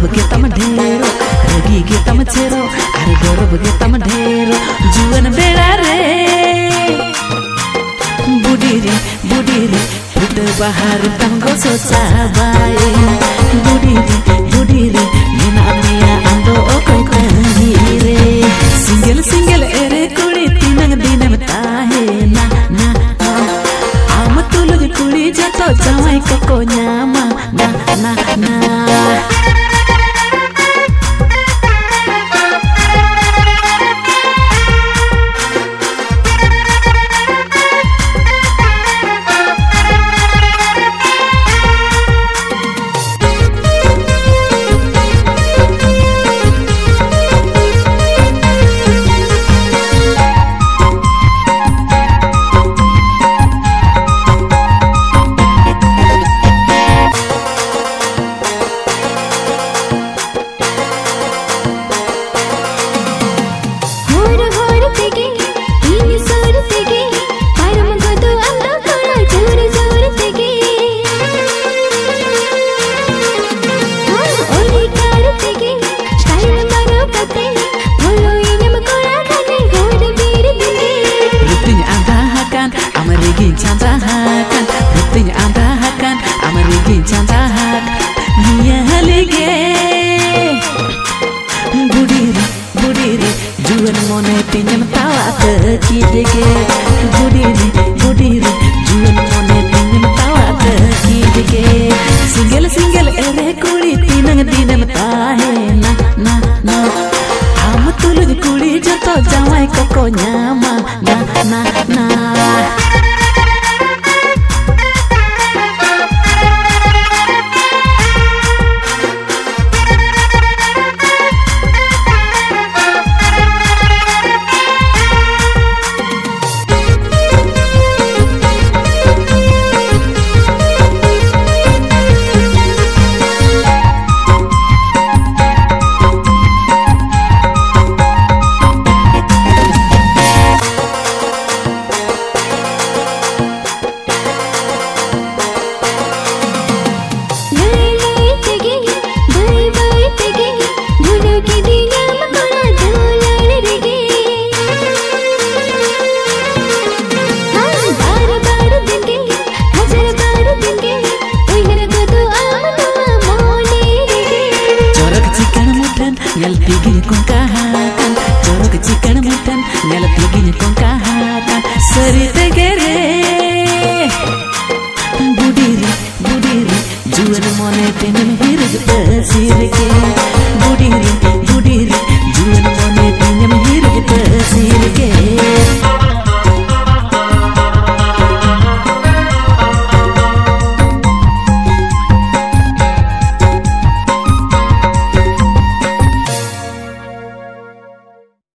के तम ढेरो रगी के तम छेरो अरे गौरव के तम ढेरो जुवन बेड़ा रे बुढ़ी रे फुट बाहर तमको सोचा बाए बुढ़ी रे मीना मिया अंदो ओको कही रे सिंगल एरे कुड़ी तीनंग दिन में ताहे ना ना आम तुलुग कुड़ी जतो जवाई को न्यामा ना ना ना जुवन मोने पिंजम तावा तकीदगे बुढ़ी रे जुवन मोने पिंजम तावा तकीदगे सिंगल एरे कुड़ी तीनंग दिन में ताहे ना ना ना आम तुलुग कुड़ी जतो जवाई को न्यामा ना ना ना Nyal pigi kong kahakan, jorok chicken mutton, nyal pigi kong kahakan, serite